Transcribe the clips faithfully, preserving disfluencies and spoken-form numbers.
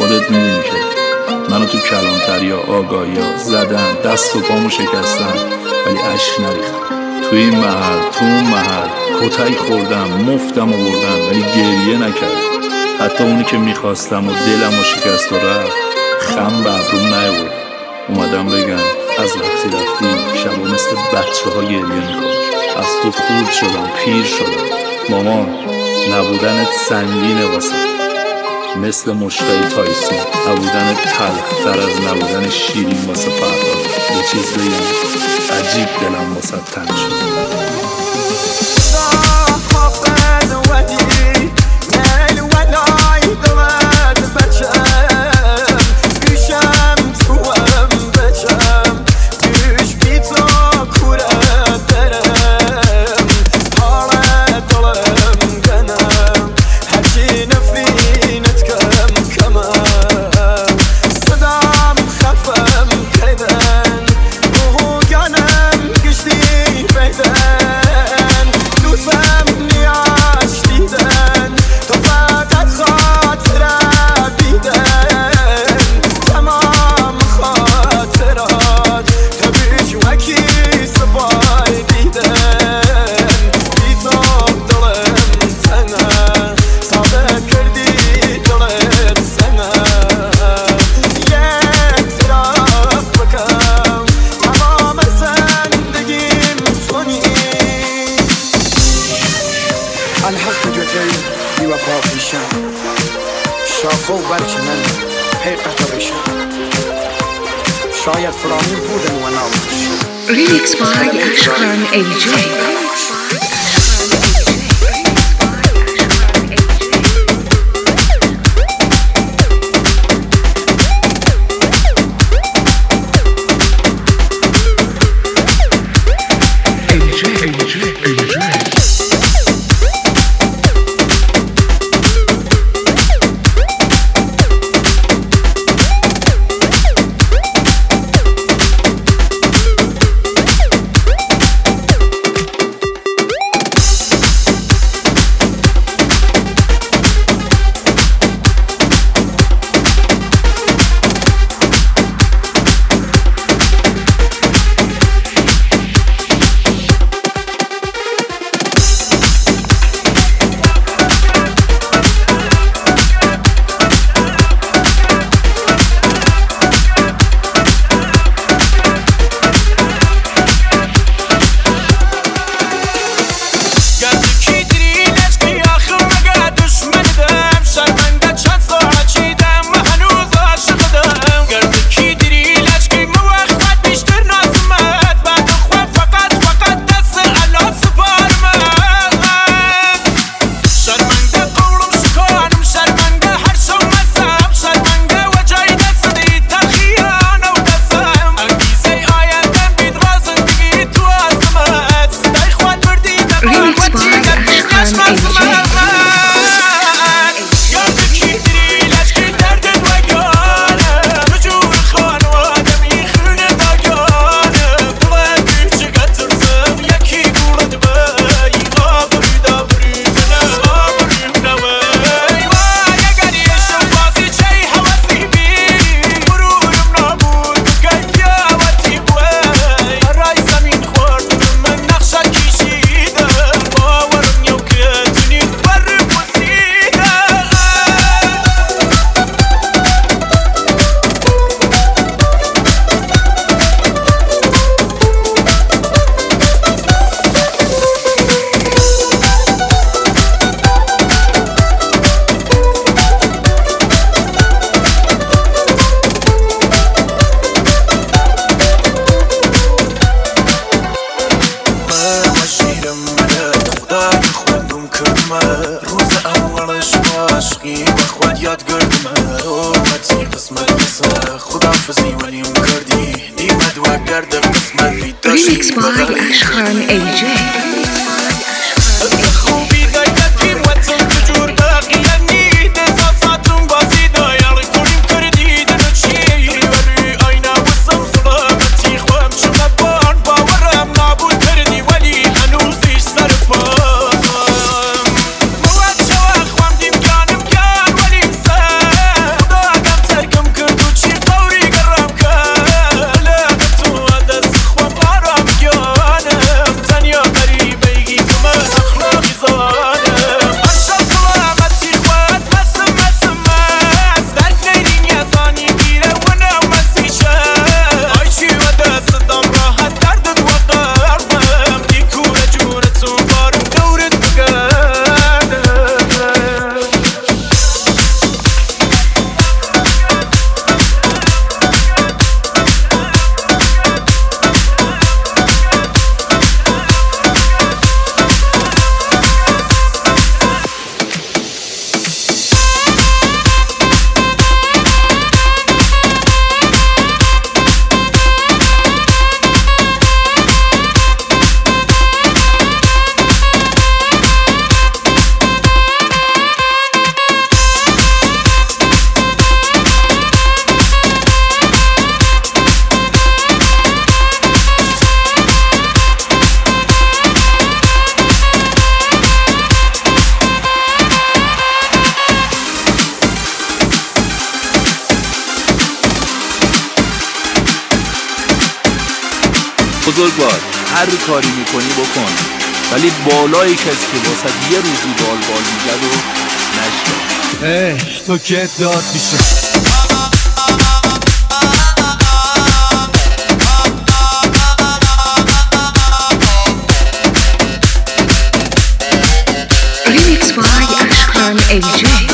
خودت میدونی که منو تو کلانتریا آگاهیا زدن، دست و پامو شکستن ولی اشک نریختم. تو این محل تو اون محل کتک خوردم، مفتم و بردم ولی گریه نکردم. حتی اونی که میخواستم و دلم و شکست و رفت خم به ابروم نیاورد. اومدم بگم از وقتی رفتی شبا مثل بچه ها گریه میکنم. از تو خورد شدم، پیر شدم. مامان نبودنت سنگینه واسه، مثل مشتای تایسون. نبودنت تلختر از نبودن شیرین واسه فرهاد. یه چیز بگم عجیب دلم واسه تنگ شد. الحق جوتایی بی وفا پیشم، شاخه و برچ من پی قطع بشم. شاید فرانی بودن و نابودش. Remix by Ashkan A J. Remix by Ashkan A J. بزرگوار هر کاری میکنی بکن، ولی بالای کسی که واسه یه روزی بال بال میگد و نشکن. ای تو که داد میشه Remix by Ashkan ای جی.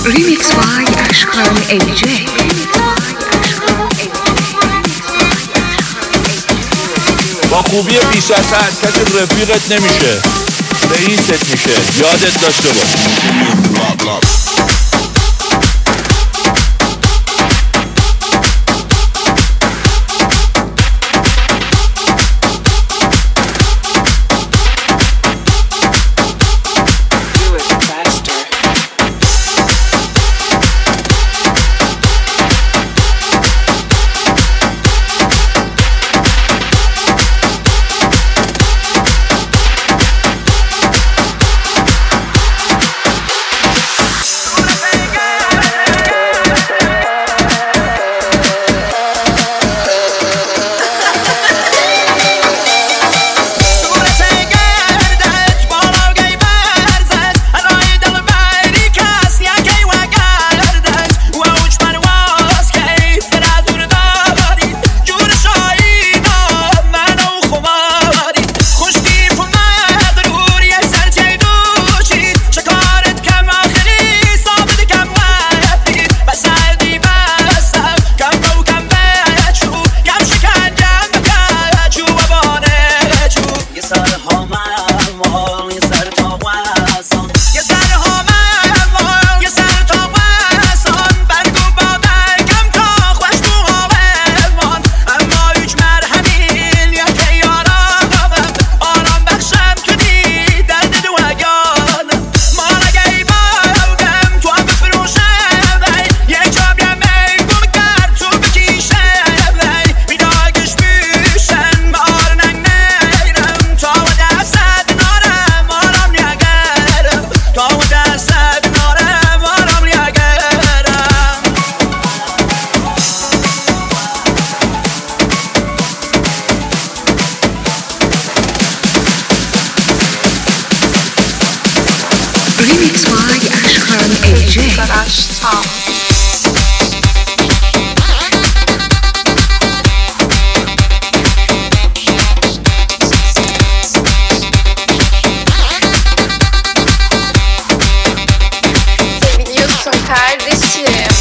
Remix by Ashkan ال جی. با خوبی بیش از حد کسی رفیقت نمیشه، رئیست میشه، یادت داشته باش. Remix by Ashkan ال جی. Biliyorsun kardeşim.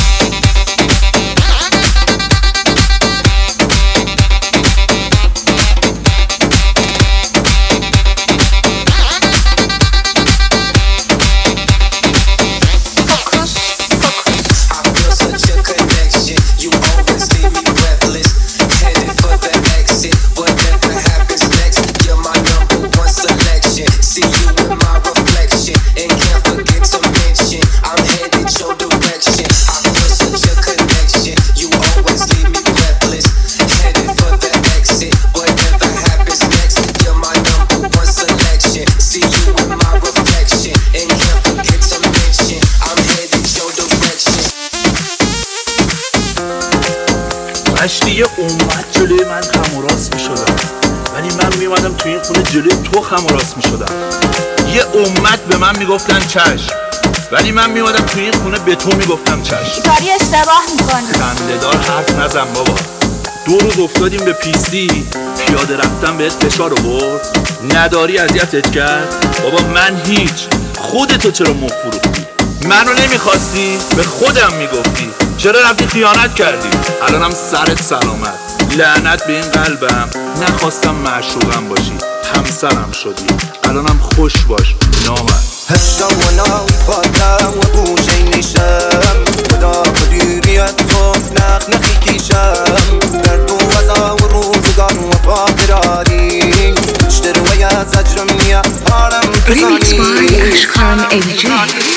مشتی یه امت جلوی من خم و راست می شدم، ولی من می اومدم توی این خونه جلوی تو خم و راست می شدم. یه امت به من می گفتن چشم، ولی من می اومدم توی این خونه به تو می گفتم چشم. کاری اشتباه میکنی. خنده‌دار حرف نزن بابا. دو روز افتادیم به پیستی، پیاده رفتم بهت فشار آورد، نداری اذیتت کرد. بابا من هیچ، خودتو چرا مخ فروختی؟ منو نمیخواستی؟ به خودم میگفتی. چرا رفتی خیانت کردی؟ الانم سرت سلامت. لعنت به این قلبم، نخواستم معشوقم باشی، همسرم شدی. الانم خوش باش نامرد. هشم و نام خواهدم و گوشه نیشم، خدا مدیریت خوب نخ نخی کیشم، در دو وزا و روزگار و پاکرانی اشتر و یا زجرم یا حالم Remix by Ashkan ال جی.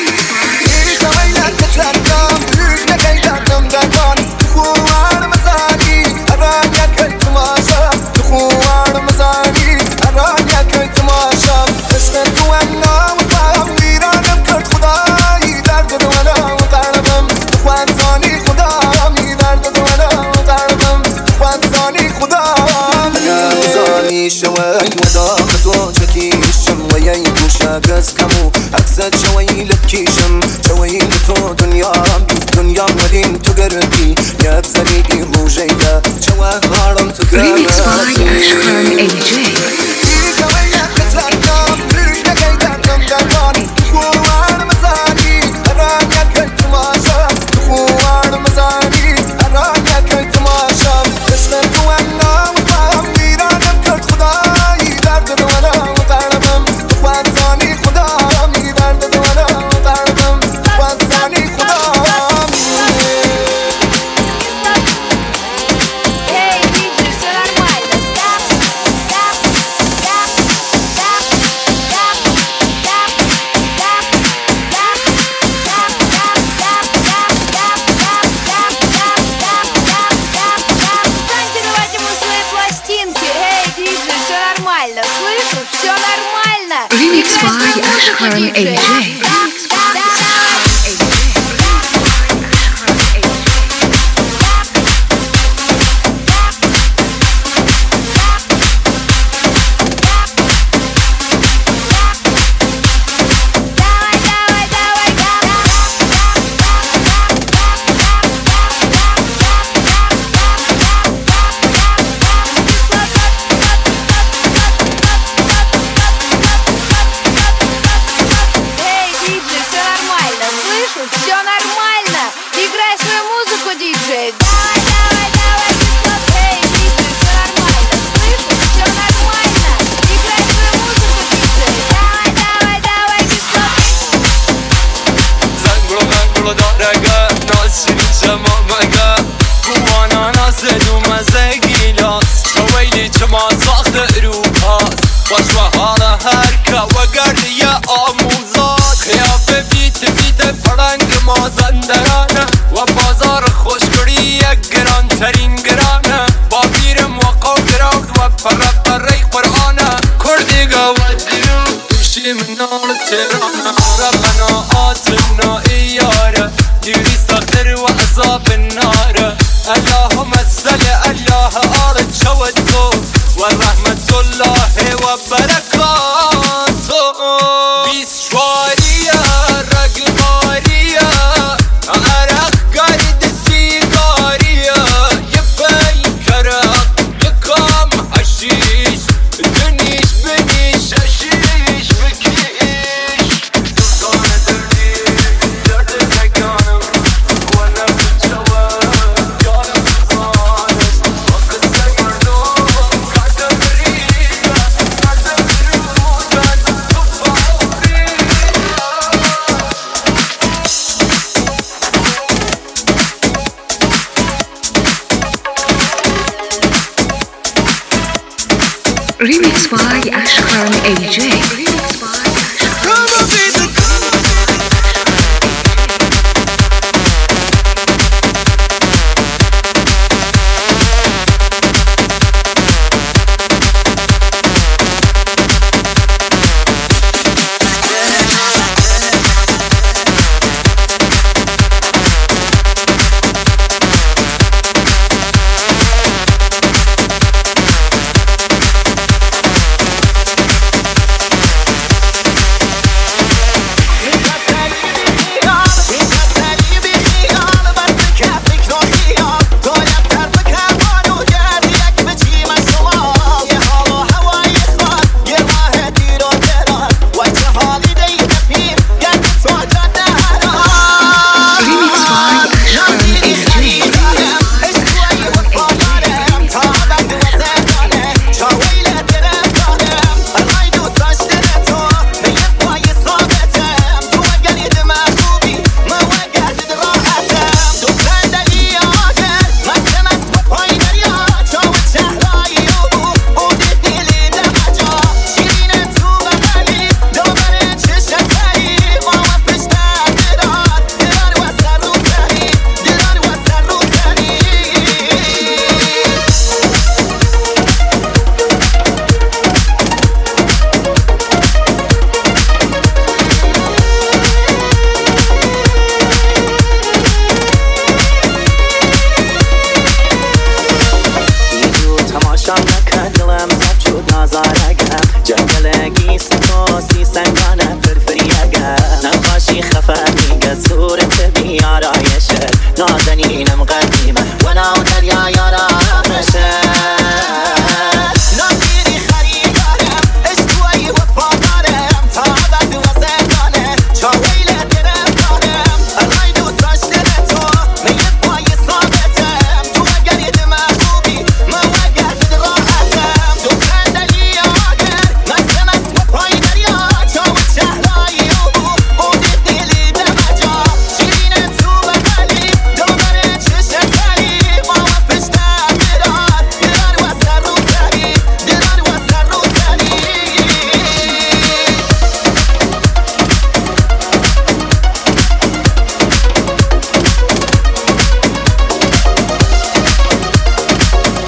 شوي وداخت وجهكيشم وياي وشاقز كمو أكسد شوي لبكيشم شوي لتو دنيا دنيا ولين تقربي يا بزريقي روجيدا شوه هارم تقربي Remix by Ashkan ال جی. كتلاتنا ريش نكيدا نم داني خوار مزاني أرانيا كي Remix by Ashkhan A J. ربنا آتنا إياره ديري صغر وعذاب النار اللهم صل على أرض شوته ورحمة الله وبركاته بيسواريا رقماريا عرق قرد سيجاريا يبين كرق يكام حشيش دنيش بنيش حشيش بكيش سلطانة دردي درد زكانم وانا بتشوى جانم بزانش وقصة مردوم قعدة مريضة قعدة مرودة تبقى Remix by Ashkhan A J. Remix by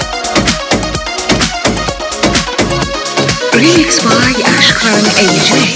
Ashkhan A J.